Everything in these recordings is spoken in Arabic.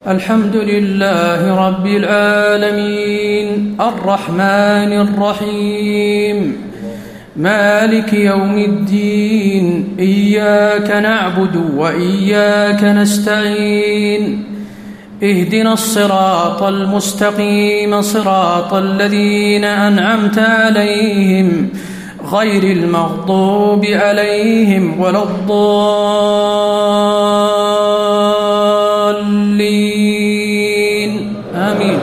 الحمد لله رب العالمين الرحمن الرحيم مالك يوم الدين إياك نعبد وإياك نستعين اهدنا الصراط المستقيم صراط الذين أنعمت عليهم غير المغضوب عليهم ولا الضالين آمين.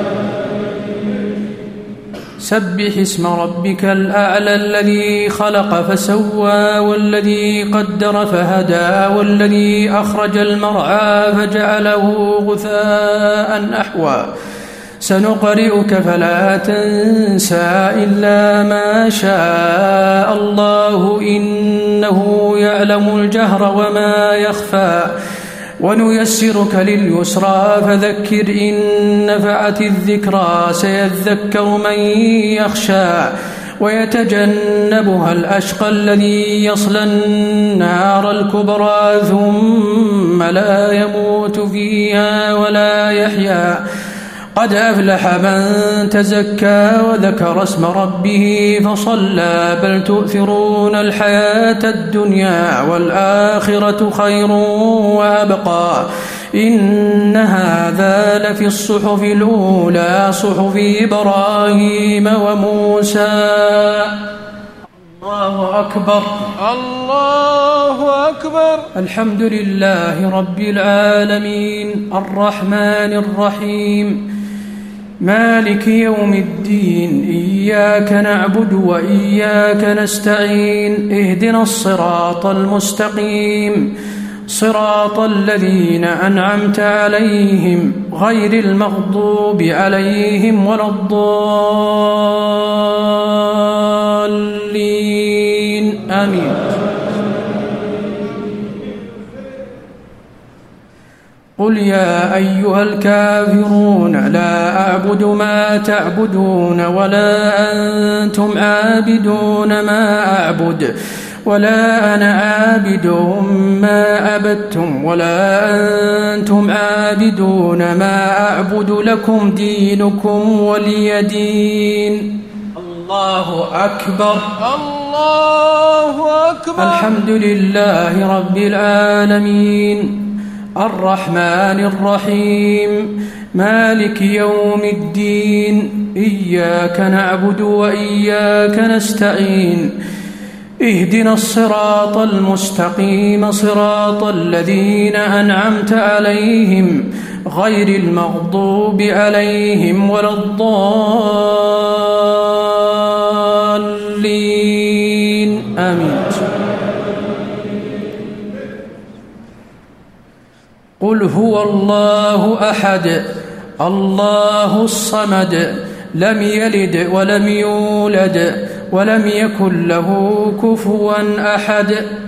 سبح اسم ربك الأعلى الذي خلق فسوى والذي قدر فهدى والذي أخرج المرعى فجعله غثاء أحوى سنقرئك فلا تنسى إلا ما شاء الله إنه يعلم الجهر وما يخفى ونيسرك لليسرى فذكر إن نفعت الذكرى سيذكر من يخشى ويتجنبها الأشقى الذي يصلى النار الكبرى ثم لا يموت فيها ولا يحيا قد أفلح من تزكى وذكر اسم ربه فصلى بل تؤثرون الحياة الدنيا والآخرة خير وأبقى إن هذا لفي الصحف الأولى صحف إبراهيم وموسى. الله أكبر الله أكبر. الحمد لله رب العالمين الرحمن الرحيم مالك يوم الدين إياك نعبد وإياك نستعين اهدنا الصراط المستقيم صراط الذين أنعمت عليهم غير المغضوب عليهم ولا الضالين آمين. قل يا أيها الكافرون لا أعبد ما تعبدون ولا أنتم عابدون ما أعبد ولا أنا عابد ما عبدتم ولا أنتم عابدون ما أعبد لكم دينكم ولي دين. الله أكبر الله أكبر. الحمد لله رب العالمين الرحمن الرحيم مالك يوم الدين إياك نعبد وإياك نستعين اهدنا الصراط المستقيم صراط الذين أنعمت عليهم غير المغضوب عليهم ولا الضالين آمين. قل هو الله أحد الله الصمد لم يلد ولم يولد ولم يكن له كفوا أحد.